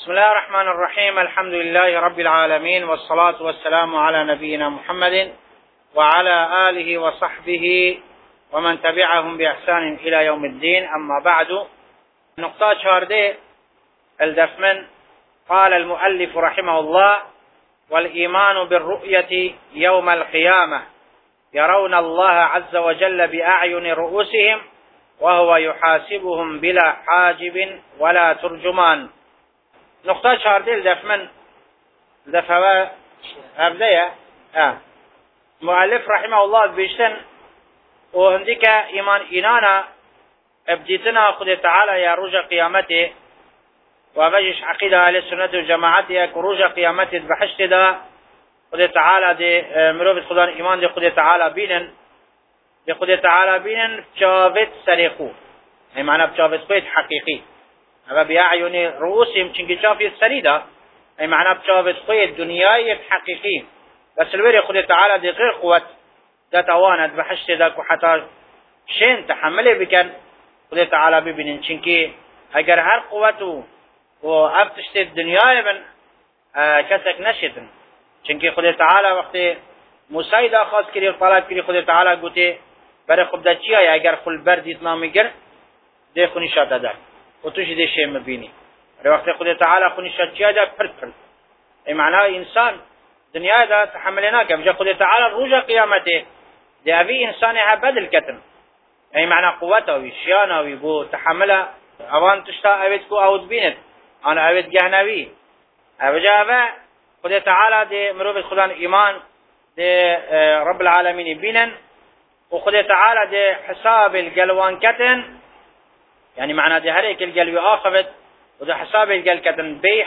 بسم الله الرحمن الرحيم. الحمد لله رب العالمين، والصلاة والسلام على نبينا محمد وعلى آله وصحبه ومن تبعهم بإحسان إلى يوم الدين. أما بعد، نقطة شارده الدفمن. قال المؤلف رحمه الله: والإيمان بالرؤية يوم القيامة، يرون الله عز وجل بأعين رؤوسهم وهو يحاسبهم بلا حاجب ولا ترجمان. نقطة شارده الدفمن دفعه أبدأ مؤلف رحمه الله بيشتن وعندك إيمانا ابديتنا خد تعالى يا رجع قيامته، وبجش عقيدة أهل السنة والجماعة كرجع قيامته بحشت دا خد تعالى دي مروفة خدان إيمان دي خد تعالى بينن دي خد تعالى بينن بشافت سريخو، أي معنى بشافت قيد حقيقي. أما بأعين رؤوسهم چنك شافي السريدة، أي معنى بشافت قيد دنياي حقيقي. بس الوير خد تعالى دي غير قوة دا توانت بحشت دا حتى شين تحمله بكن خد تعالى ببينن چنك اگر هر قوته و ابتشت الدنيا من كسك نشتن. چنك خد تعالى وقت موسى دا خاص كري طلب كري خد تعالى قوتي برای خود دا چیه اگر خل بردیت نامیگر ده خونی شاد داد و توش ده شی مبینی. وقتی خود تعالی خونی شاد چیه دا پرد ای معنی انسان دنیا دا تحملنا که بجا خود تعالی روز قیامته ده اوی انسان ها بدل کتن، ای معنی قوته وی شیانه وی بو تحمله اوان تشتا اوید کو اود بینت انا اوید گهنوی بجا اوه خود تعالی ده مروب خدان ایمان ده رب العالمین بینن وخد تعالى ده حساب القلوان كتن، يعني معنى ده هريك القلوي آخفت وده حساب القل كتن بي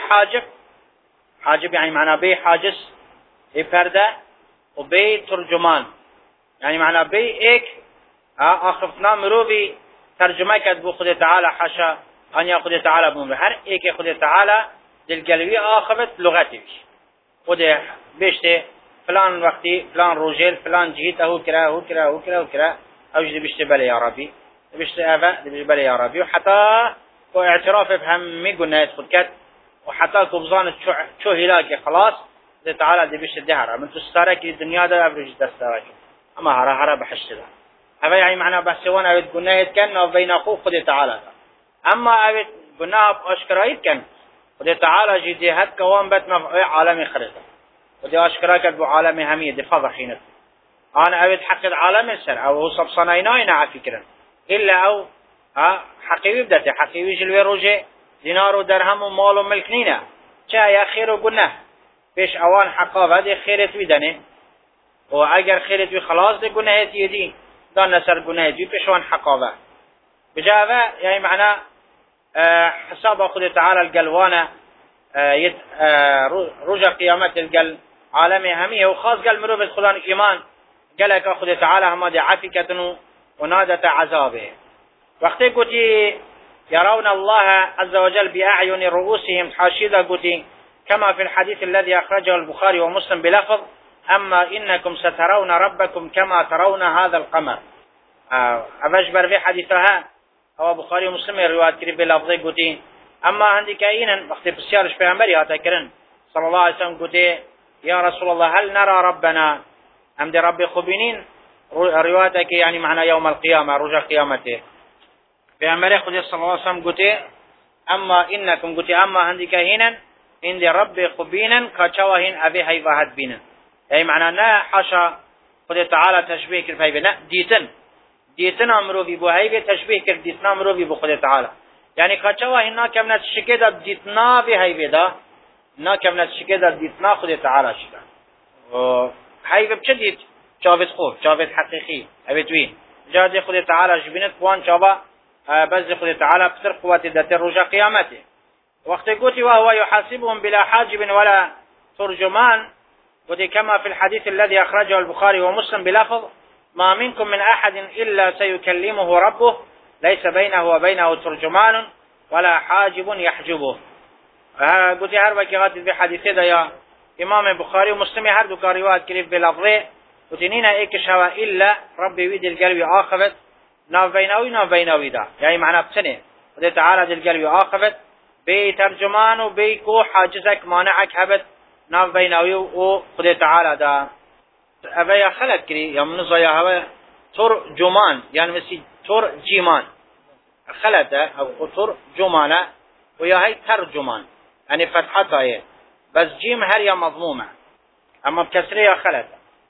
حاجب يعني معنى بي حاجس اي پرده وبي ترجمان، يعني معنى بي ايك آخفتنا مروبي ترجمه كد بو خد تعالى حاشا ان ياخد تعالى بمر هر ايك خد تعالى ده القلوي آخفت لغتي وده بيشته فلان وقتی فلان روجل فلان جهت هو كرا اوجد بيشتبل يا ربي بيشتبل يا ربي، وحتى واعتراف بهم ميقولنا يدخل كت وحتى كبزان شو هلاك خلاص ده تعالى دي بيشت دهر من تستارك الدنيا ده ابرج دستارك اما هرا بحشت ده هذا يعني معنى بس وانا اويد قلنا يتكن بين اخوه خد تعالى، اما اويد قلنا باشكرايت كان خد تعالى جدي هد كوان بتنا عالمي خريطه ودي أشكرك أبو عالم همية دي فضحينت أنا أود حق العالم السر أو هو صب صنايناينا على فكرة إلا أو حقيقي بدته حقيقي جلوي روجي دينار ودرهم ومال وملكنينا جاء يا خير وقلنا بيش أوان حقاب هذه خيرت ويدني وأجر خيرت وخلاص دي قلنا هي دي دان نسر قلنا هي بيش وان حقابه بجاء يعني معناه حساب خد تعالى القلوانة رجع قيامت القل عالمي همية وخاص قال مروب خدان إيمان قالك أخذ تعالى هما دي عفكتنو ونادة عذابه. وقت قلتي يرون الله عز وجل بأعين رؤوسهم حاشدة قلتي كما في الحديث الذي أخرجه البخاري ومسلم بلفظ أما إنكم سترون ربكم كما ترون هذا القمر. أبجبر في حديثها أو بخاري ومسلم الروايات كريم بلفظه قلتي اما عندك اين وقت بسيارش پیغمبر یاتا کرن صلى الله عليه وسلم قلت يا رسول الله هل نرى ربنا ام دي رب خبينين روايتك يعني معنى يوم القيامة رجع قيامته پیغمبر خود صلى الله عليه وسلم قلت اما انكم قلت اما عندك هنا ان دي رب خبينا كچواهن ابي هي واحد بينا، اي معنى نا حاشا خود تعالى تشبيه كر في نا ديتن امرو بي بو هي تشبيه كر ديتنا امرو بي بو خود تعالى، يعني كچوا هنا كمنت شكدا ديتنا به هيدا نا كمنت شكدا ديتنا خد تعالى شكا و هي بچديت جاوز خوب جاوز حقيقي ابتوي جاد خد تعالى جبنت وان جابا بس خد تعالى بسر قوات ذات رجع قيامته. وقت قلت وهو يحاسبهم بلا حاجب ولا ترجمان، ودي كما في الحديث الذي اخرجه البخاري ومسلم بلفظ ما منكم من احد الا سيكلمه ربه ليس بينه وبينه ترجمان ولا حاجب يحجبه. قلت هر وقت قاتل بحديثه ده يا امام البخاري ومسلم هر دو روايات كريف بلفظه قلت نينا ايك شوا الا ربي ويد القلب آخفت ناف بينوي ده يعني معنى بسنه قلت تعالى دي القلب آخفت بي ترجمان وبيكو حاجزك مانعك هبت ناف بيناوي وخدي تعالى دا أبا خلت كري يا منزا يا هوا ترجمان يعني مثل ترجمان خلت أو ترجمانة ويا هي ترجمان يعني فتحتها هي بس جيم هريا مضمومة أما بكسرية خلت.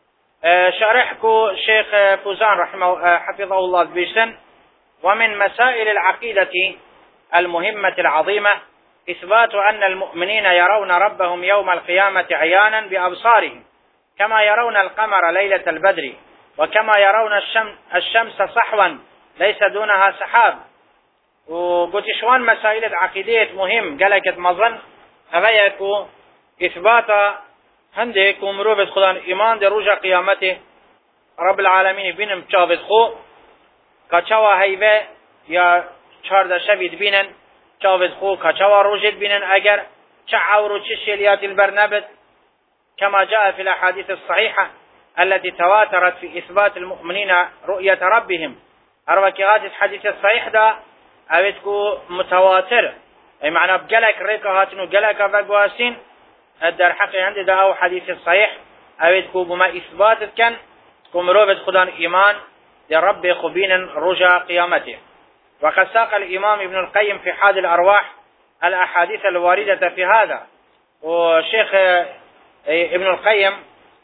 شارحكو شيخ فوزان حفظه الله بيشن ومن مسائل العقيدة المهمة العظيمة إثبات أن المؤمنين يرون ربهم يوم القيامة عيانا بأبصارهم كما يرون القمر ليلة البدر وكما يرون الشمس صحوا ليس دونها سحاب. وقلت شوان مسائل العقيدة مهم قالك مظن أغيكو إثبات هندك ومروبة خدان إيمان در رجع قيامته رب العالمين بينم تشابت خو كچوا هيبه يا چارده شبید بینن چاوز خو كچوا روجد بینن اگر چعورو چشيليات البرنبت كما جاء في الأحاديث الصحيحة التي تواترت في إثبات المؤمنين رؤية ربهم أروكيات الحديث الصحيح ده أبتكو متواتر أي معنى بجلك ريكهاتن وجلك فقواسين الدر حقي عندي ده أو حديث الصحيح أبتكو بما إثباتت كان تكون روبت خدان إيمان لرب خبين رجع قيامته. وقد ساق الإمام ابن القيم في حاد الأرواح الأحاديث الواردة في هذا. وشيخ ابن القيم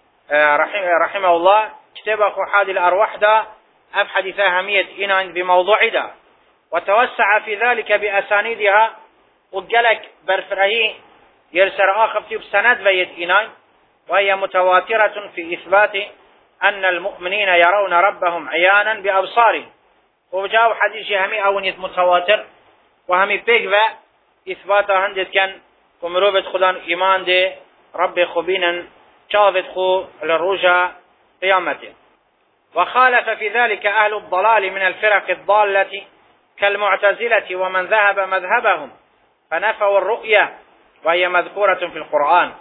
رحمه الله كتابه حاد الأرواح ده أبحث أهمية إنان بموضوع ده وتوسع في ذلك بأسانيدها وقالك برفرهي يرسل آخر في سند بيت إنان وهي متواترة في إثبات أن المؤمنين يرون ربهم عيانا بأبصارهم. وجاءوا حديث همي أونيت متواتر وهمي بيقبع إثباتا هندت كان ومروبة خدان إيمان دي رب خبينا شافت خو للرجع قيامته. وخالف في ذلك أهل الضلال من الفرق الضالة كالمعتزلة ومن ذهب مذهبهم فنفوا الرؤية وهي مذكورة في القرآن.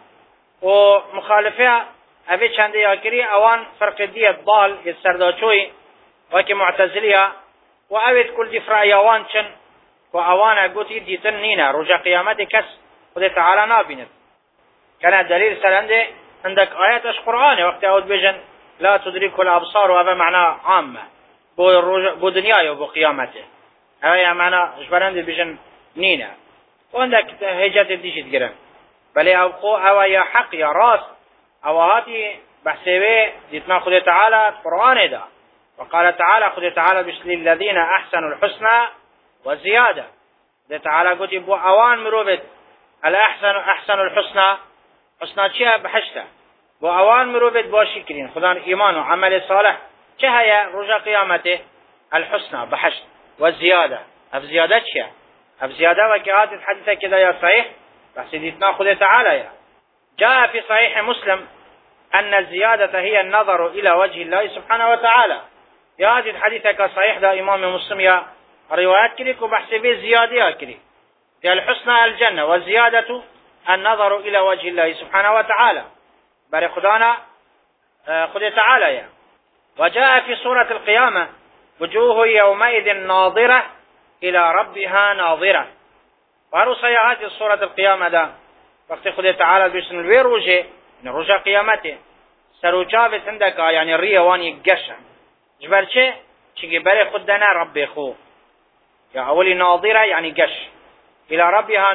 ومخالفها أبي چند ياكري أوان فرق دي الضال يسردوشوي وكي معتزلية وأبد كل دفرع يوان چن وأوانا قوتي ديتن نينا رجع قيامتي كس خده تعالى نابينت. كان الدليل سلنده عندك آيات اش قرآن وقت أود بجن لا تدرك الأبصار وهذا معناه عامة بو دنياي وبو قيامته هذا معناه جبرانده بجن نينا وعندك هجات الديشت قرن بل أو يا حق يا راس او هاتي بحسبه ديتنا خده تعالى القرآن ده وقال تعالى خده تعالى بشل الذين أحسنوا الحسنى وزيادة ده تعالى قلت بو اوان مروبت أحسن الحسنى حسنى چه بحشته بو اوان مروبت بو شكرين خدان ايمان وعمل صالح چه هيا رجع قيامته الحسنى بحشت والزيادة اف زيادة چه اف زيادة وكهات الحديثة كده يا صحيح بحث ديتنا خده تعالى يا جاء في صحيح مسلم أن الزيادة هي النظر إلى وجه الله سبحانه وتعالى. يا هذه الحديثة كصحيح ده إمام مسلم يا روايات كلك وبحث به زيادة كلك يا الحسنى الجنة والزيادة النظر إلى وجه الله سبحانه وتعالى بل خدانا خد تعالى يا. وجاء في سورة القيامة وجوه يومئذ ناظرة إلى ربها ناظرة. ورسي هذه سورة القيامة ده وقت خد تعالى بسم الويروجه ان رجع قيامته سروجابت عندك يعني الريوان يقشع جبر چه چه بري خدنا رب خو يا اولي ناظرة يعني قش الى ربها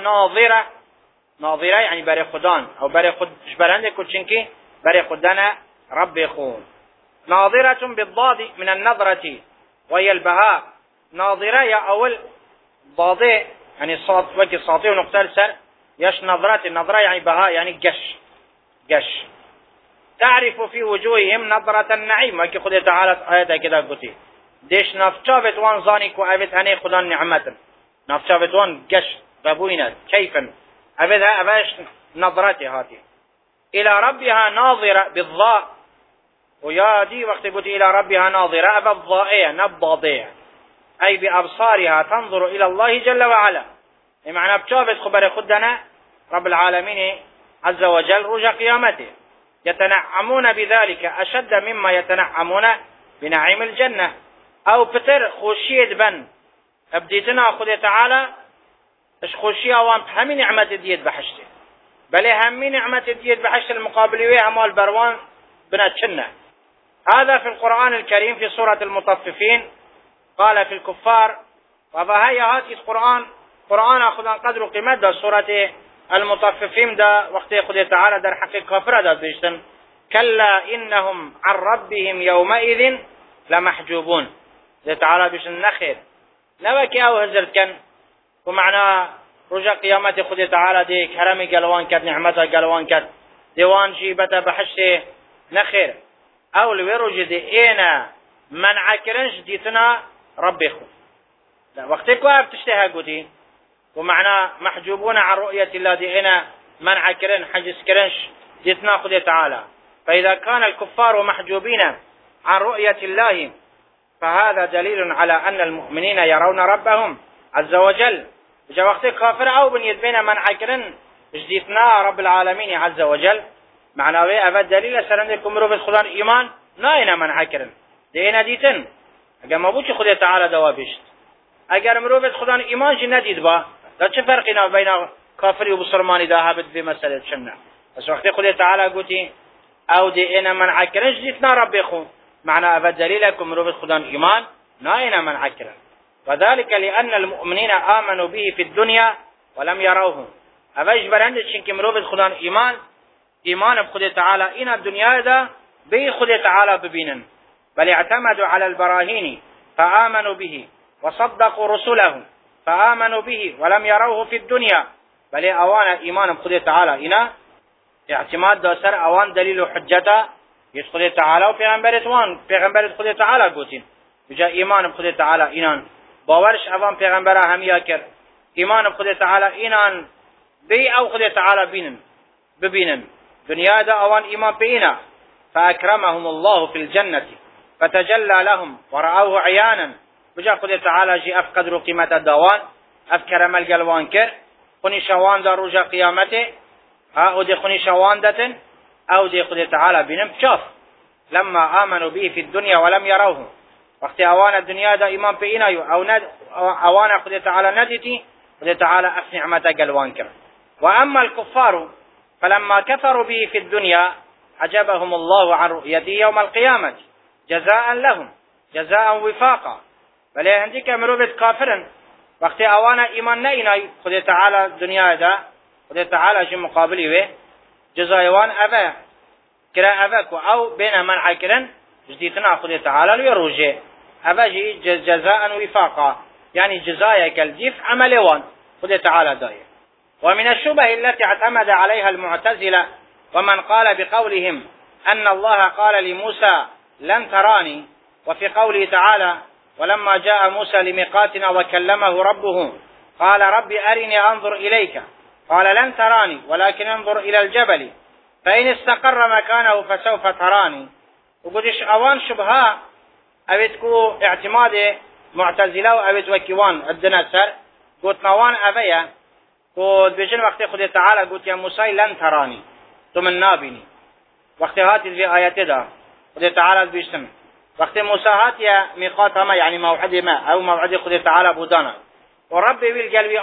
ناظرة يعني بري خدان او بري خد جبر عندك چنكي بري خدنا رب خو. ناظرة بالضاد من النظرة وهي البهاء ناظرة يا اول ضاضي يعني صوت وجه صوتي ونقطة لسان يش نظرات النظرة يعني بهاء يعني قش تعرف في وجوههم نظرة النعيم وكي خد تعالى آياتها كده قلتي ديش نفشافت وان ظانك وعبت هني خدان نعمة نفشافت وان قش بابوينات كيفا عبتها أباش نظرتي هاتي إلى ربها ناظرة بالضاء ويا دي وقت قلت إلى ربها ناظرة أبا الضائية نبضاضية أي بأبصارها تنظر إلى الله جل وعلا معنى بشافت خبر خدنا رب العالمين عز وجل رجع قيامته يتنعمون بذلك أشد مما يتنعمون بنعيم الجنة أو بتر خوشيد بن ابديتنا خد تعالى خوشی اوان همي نعمت ديت بحشته بل همي نعمت ديت بحشت المقابل أموال بروان بنتشنه. هذا في القرآن الكريم في سورة المطففين قال في الكفار وفهي هاتي قرآن أخذ قدر قيمة دا سورة المطففين دا وقت يخذ تعالى در حق كافر دا بيشتن كلا إنهم عن ربهم يومئذ لمحجوبون دا تعالى بيشتن نخير نوكي أو هزرت كان ومعنى رجع قيامة خذ تعالى دي كرمي قلوان كد نعمته قلوان كد ديوان جيبته بحشه نخير او لويروج دي اينا من عكرنش ديتنا ربي خو لا وقتك واب تشتهى قدي ومعنى محجوبون عن رؤية الله دي اينا من عكرن حجز كرنش ديتنا خذ تعالى. فإذا كان الكفار محجوبين عن رؤية الله فهذا دليل على أن المؤمنين يرون ربهم عز وجل. جا وقت كافر او بنيت بين من عكرن جديتنا رب العالمين عز وجل معناه أفاد دليل سرندكم روب خدان إيمان ناينا من عكرن دينا ديتن اگر ما بوچ خدا تعالى دوابشت اگر مروب خدان إيمان جي نديد با لا چه فرقنا بين كافر وبسلمان ده هابت في مسألة شنة. بس وقت خدا تعالى قلتي او دينا من عكرن جديتنا ربي خو معناه أفاد دليلكم روب خدان إيمان ناينا من عكرن. وذلك لأن المؤمنين آمنوا به في الدنيا ولم يروه أفاش برند شنك مروب خدان إيمان بخد تعالى إن الدنيا ده بي خد تعالى ببينن بل اعتمدوا على البراهين فآمنوا به وصدقوا رسله فآمنوا به ولم يروه في الدنيا بل أوان إيمان بخد تعالى إن اعتماد ده سر أوان دليل حجته يدخل تعالى وبيغمبرت خد تعالى قوتين بجاء إيمان بخد تعالى إنان باورش اوان پیغمبر همیا کرد ایمان بخدا تعالی اینان بی او خدا تعالی ببینن دنیا دا اوان ایمان بینا فاکرمهم الله في الجنة فتجلى لهم ورأوه عيانا بجا خدا تعالی جي اف قدر قيمة الدوان اف كرم القلوان كر خني شوان دا رجا قيامته او دي خني شوان دتن او دي خدا تعالی بینن شاف لما آمنوا به في الدنيا ولم يروه وقت اوان الدنيا دا ایمان پینا او اوان خدا تعالى نديتي خدا تعالى اف نعمته قلوان كر. واما الكفار فلما كفروا به في الدنيا عجبهم الله عن رؤيته يوم القيامة جزاء لهم جزاء وفاقا بل عندك مروبة كافرا وقت اوانا ایمان نئینا خدا تعالى الدنيا دا خدا تعالى جي مقابله به جزايوان ابا كرا اباكو او بين من عكرا جديتنا خدا تعالى ليروجه ابا جي جزاء وفاقا يعني جزايا الجيف عملوان خدا تعالى دايه. ومن الشبه التي اعتمد عليها المعتزلة ومن قال بقولهم أن الله قال لموسى لن تراني وفي قوله تعالى ولما جاء موسى لميقاتنا وكلمه ربه قال رب أرني أنظر إليك قال لن تراني ولكن انظر إلى الجبل فإن استقر مكانه فسوف تراني. وقدش أوان شبهاء أبتكو اعتماد معتزلة وأبت وكيوان الدنا سر قلت نوان أبيا قلت بجن وقت خدا تعالى قلت يا موسى لن تراني تمن نابني وقت هاتي في آيات دا خدا تعالى بيشتم وقت موسى هاتي ميقات ما يعني موعد ما أو موعد خدا تعالى بودانا وربي والقلبي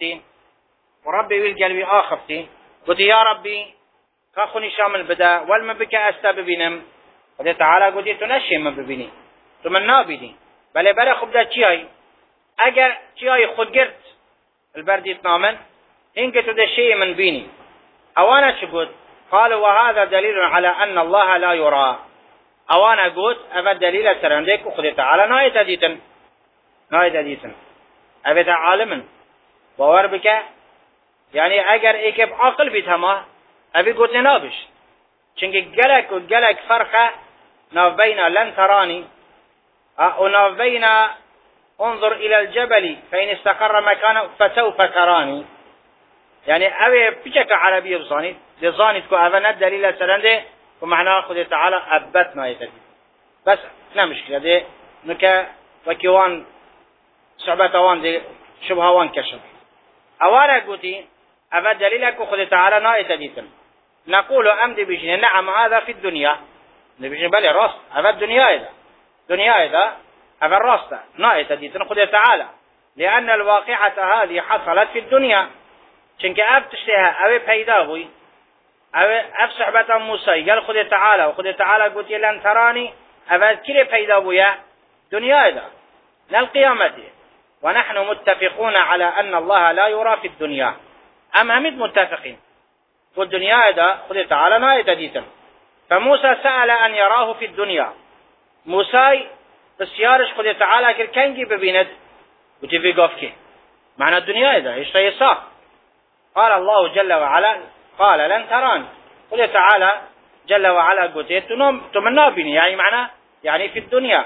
آخفتي قلت يا ربي كاخني شامل بدا والما بك أستببينم خدا تعالى قلت تنشي ما ببيني تمن نابني بله خب چیای اگر چیای خود گرد البردیت نامن اینکه تو ده شيء من بینی اوانا چه گود قال وهذا دليل على ان الله لا يرى اوانا گود اول دلیل سرنده که خود تعالی نایت دیتن اوه عالمن باور بکه یعنی اگر ایک عقل بیت همه اوه گود نابش چنگه گلک فرقه ناف بین لن ترانی وناف بين انظر إلى الجبل فإن استقر مكانه فسوف تراني يعني أوي بشك عربية بصاني لظانت كو أفنى دليل سرنده ومعناه خد تعالى أبتنا يتدي بس لا مشكلة دي نكا وكيوان صعبتوان دي شبهوان كشف أولا قلتي أفا دليلك خد تعالى نايتديتن نقول أمد بجن نعم هذا في الدنيا نبجن بالي راس أفا الدنيا إذا أفا الراس نايتديتن خد تعالى لأن الواقعة هذه حصلت في الدنيا چنك أب تشتها أو پیدا بوي أو أب صحبة موسى قال خد تعالى وخد تعالى قلت لن تراني أبد كل پیدا بويا دنيا دا لا القيامة. ونحن متفقون على أن الله لا يرى في الدنيا. همد متفقين والدنيا دا خد تعالى ما يتديتم. فموسى سأل أن يراه في الدنيا. موسى بسيارش خد تعالى كل كنجي ببيند وتفي قفكي معنى الدنيا دا يشتري صح. قال الله جل وعلا قال لن تراني. قل تعالى جل وعلا قلت تمنى بني يعني معنى يعني في الدنيا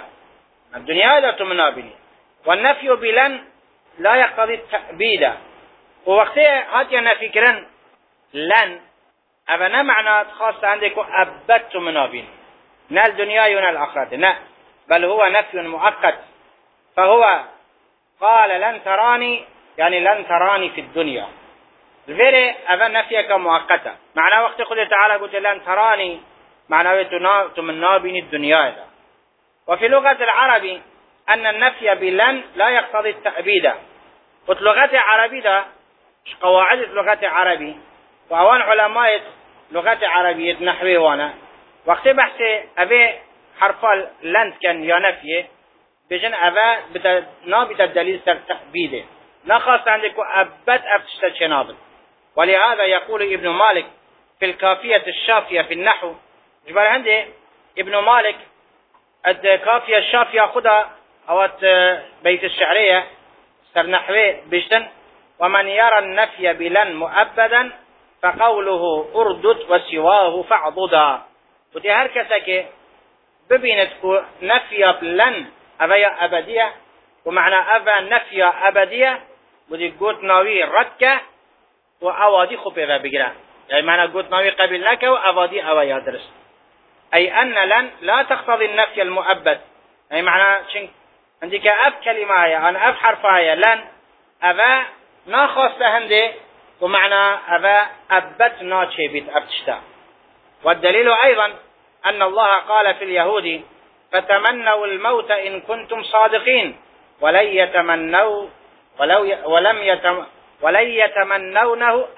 لا تمنى بني. والنفي بلن لا يقتضي التأبيد. ووقتها هاتي النفي كرن لن أبنا معنى خاص عندك أبت تمنى بني نا الدنيا ونا الآخرة لا بل هو نفي مؤقت. فهو قال لن تراني يعني لن تراني في الدنيا الفيري أبا نفيك مؤقتة معنى وقت قل تعالى قلت لن تراني معنى تمنى بني الدنيا دا. وفي لغة العربي أن النفي بلن لا يقتضي التأبيد. قلت لغة عربي دا قواعد لغة عربي وأوان علماء لغة عربية نحوي وانا وقت بحث أبي حرف لن كان يا نفي بجن أبا نابت الدليل تأبيده نخص عندك أبت أفتشت شنابل. ولهذا يقول ابن مالك في الكافية الشافية في النحو جبال عندي ابن مالك الكافية الشافية خدها أو بيت الشعرية سر نحوي بجتن ومن يرى النفي بلن مؤبدا فقوله أردد وسواه فاعضدا. وتي هركسك ببينتكو نفي بلن أبا أبدية ومعنى أبا نفي أبدية ودي قوت ناوي ردكه وأوادي خبيبه بقرأ يعني معنى قلت ناوي قبل لك وأوادي أو يدرس أي أن لن لا تقتضي النفي المؤبد. أي معنى عندك أب كلمة هي أنا أب حرفها هي لن أبا ناخص هندي ومعنى أبا أبت ناتشي بيت أبتشتا. والدليل أيضا أن الله قال في اليهود فتمنوا الموت إن كنتم صادقين ولن يتمنونه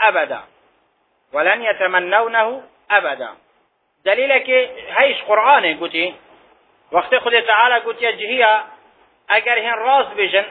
أبدا. دليلك هيش قرآن قلتي وقت خد تعالى قلت يجهيها اگر هن راس بيجن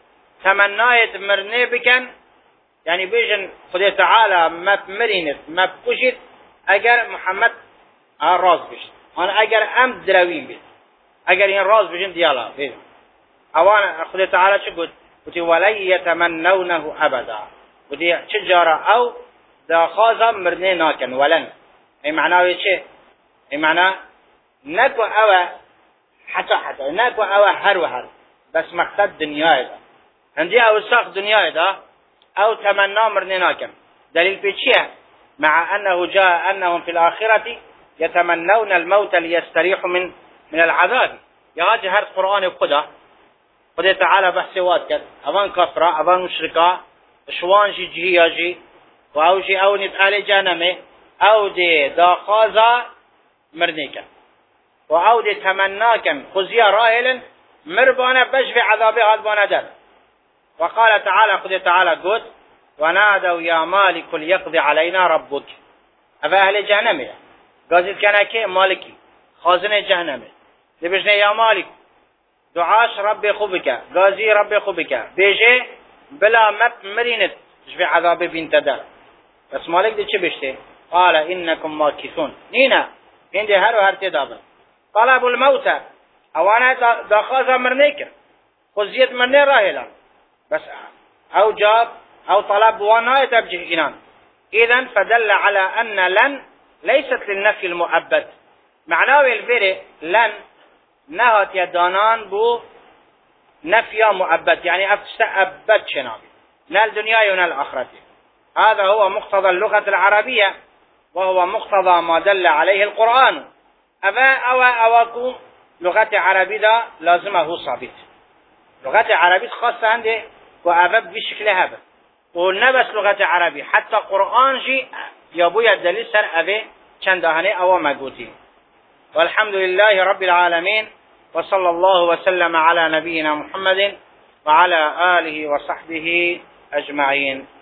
تمنايت مرني بكن يعني بيجن خد تعالى ما مرينت ما بكشت اگر محمد راس بيجن انا اگر ام دروين بيجن اگر هن راس بيجن ديالا بيجن اوانا خد تعالى شو قلت ولن يتمنونه أبدا. ودي شجرة أو داخازة مرني ناكن ولن أي معناه إيش؟ أي معناه نكو أو حتى نكو أو هر بس مقصد دنيا ده عندي أو ساق دنيا ده أو تمنى مرني ناكن. دليل بيشيه مع أنه جاء أنهم في الآخرة يتمنون الموت ليستريحوا من العذاب. يهاجي هر قرآن وقده خد تعالى بحث واتكد أبان كفرة أبان مشركة شوان جي وأو جي أو نتعالي جانمي أو دي داخازة مرنيكا وأو دي تمناكا خزيا راهلا مربانا بجف عذابي غضبانا در. وقال تعالى خد تعالى قد ونادوا يا مالك ليقضي علينا ربك. أبا أهل جهنمي قازد كان كي مالكي خازن جهنمي لبجنا يا مالك دعاش ربي خوبك غازي ربي خوبك بيجي بلا مت مرينت جفي عذابي بنت در. بس مالك دي چه بشته قال إنكم ماكثون نينا عندي هر تدابن طلب الموت اوانا داخازا مرنيك خزيت مرني راهلا بس او جاب او طلب وانا يتبجه إنان. إذن فدل على أن لن ليست للنفي المؤبد. معناه الفيري لن نهت يدانان بو نفي مؤبد يعني أبد شنابي نا الدنيا ونا الآخرة. هذا هو مقتضى اللغة العربية وهو مقتضى ما دل عليه القرآن. أواكو لغة عربية لازمه صابت. لغة عربية خاصة عندي وأبد بشكل هذا ونبس لغة عربية حتى قرآن جي يبوي الدليل سر أبي چندهني أو مقوتي. والحمد لله رب العالمين وصلى الله وسلم على نبينا محمد وعلى آله وصحبه أجمعين.